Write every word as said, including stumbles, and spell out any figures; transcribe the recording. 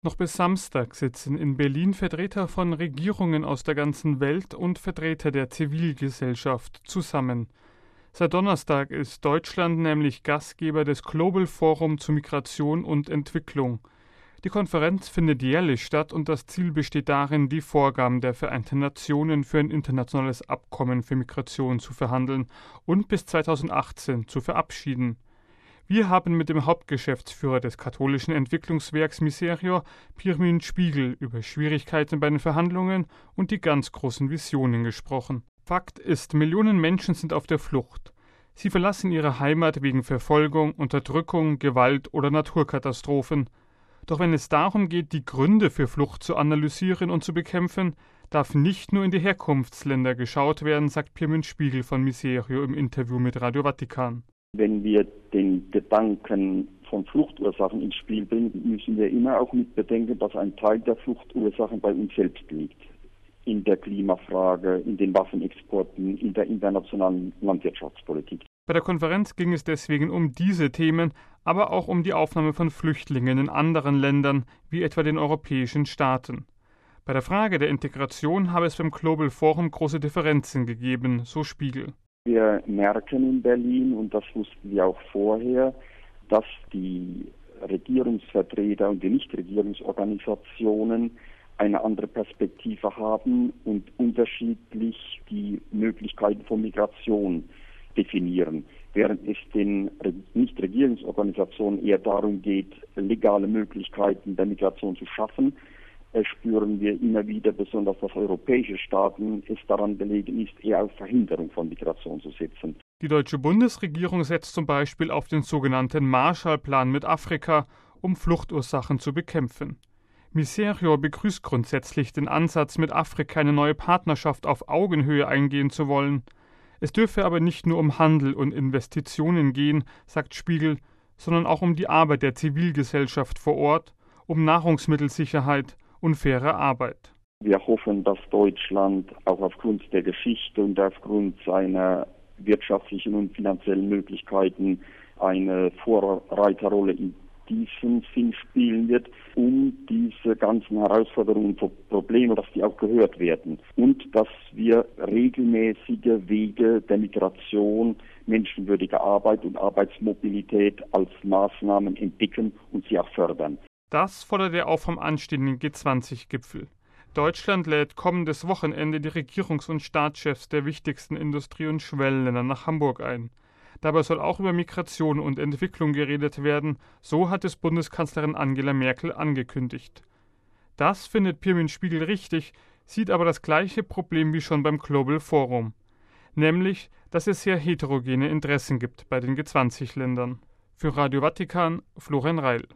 Noch bis Samstag sitzen in Berlin Vertreter von Regierungen aus der ganzen Welt und Vertreter der Zivilgesellschaft zusammen. Seit Donnerstag ist Deutschland nämlich Gastgeber des Global Forum zu Migration und Entwicklung. Die Konferenz findet jährlich statt und das Ziel besteht darin, die Vorgaben der Vereinten Nationen für ein internationales Abkommen für Migration zu verhandeln und bis zweitausendachtzehn zu verabschieden. Wir haben mit dem Hauptgeschäftsführer des katholischen Entwicklungswerks Miserior, Pirmin Spiegel, über Schwierigkeiten bei den Verhandlungen und die ganz großen Visionen gesprochen. Fakt ist, Millionen Menschen sind auf der Flucht. Sie verlassen ihre Heimat wegen Verfolgung, Unterdrückung, Gewalt oder Naturkatastrophen. Doch wenn es darum geht, die Gründe für Flucht zu analysieren und zu bekämpfen, darf nicht nur in die Herkunftsländer geschaut werden, sagt Pirmin Spiegel von Miserio im Interview mit Radio Vatikan. Wenn wir den Gedanken von Fluchtursachen ins Spiel bringen, müssen wir immer auch mit bedenken, dass ein Teil der Fluchtursachen bei uns selbst liegt. In der Klimafrage, in den Waffenexporten, in der internationalen Landwirtschaftspolitik. Bei der Konferenz ging es deswegen um diese Themen, aber auch um die Aufnahme von Flüchtlingen in anderen Ländern, wie etwa den europäischen Staaten. Bei der Frage der Integration habe es beim Global Forum große Differenzen gegeben, so Spiegel. Wir merken in Berlin, und das wussten wir auch vorher, dass die Regierungsvertreter und die Nichtregierungsorganisationen eine andere Perspektive haben und unterschiedlich die Möglichkeiten von Migration definieren. Während es den Nichtregierungsorganisationen eher darum geht, legale Möglichkeiten der Migration zu schaffen, spüren wir immer wieder, besonders dass europäische Staaten es daran belegen ist, eher auf Verhinderung von Migration zu setzen. Die deutsche Bundesregierung setzt zum Beispiel auf den sogenannten Marshallplan mit Afrika, um Fluchtursachen zu bekämpfen. Miserio begrüßt grundsätzlich den Ansatz, mit Afrika eine neue Partnerschaft auf Augenhöhe eingehen zu wollen. Es dürfe aber nicht nur um Handel und Investitionen gehen, sagt Spiegel, sondern auch um die Arbeit der Zivilgesellschaft vor Ort, um Nahrungsmittelsicherheit und faire Arbeit. Wir hoffen, dass Deutschland auch aufgrund der Geschichte und aufgrund seiner wirtschaftlichen und finanziellen Möglichkeiten eine Vorreiterrolle in diesem Sinn spielen wird, um diese ganzen Herausforderungen und Probleme, dass die auch gehört werden und dass wir regelmäßige Wege der Migration, menschenwürdige Arbeit und Arbeitsmobilität als Maßnahmen entdecken und sie auch fördern. Das fordert er auch vom anstehenden G zwanzig Gipfel. Deutschland lädt kommendes Wochenende die Regierungs- und Staatschefs der wichtigsten Industrie- und Schwellenländer nach Hamburg ein. Dabei soll auch über Migration und Entwicklung geredet werden, so hat es Bundeskanzlerin Angela Merkel angekündigt. Das findet Pirmin Spiegel richtig, sieht aber das gleiche Problem wie schon beim Global Forum. Nämlich, dass es sehr heterogene Interessen gibt bei den G zwanzig Ländern. Für Radio Vatikan, Florian Reil.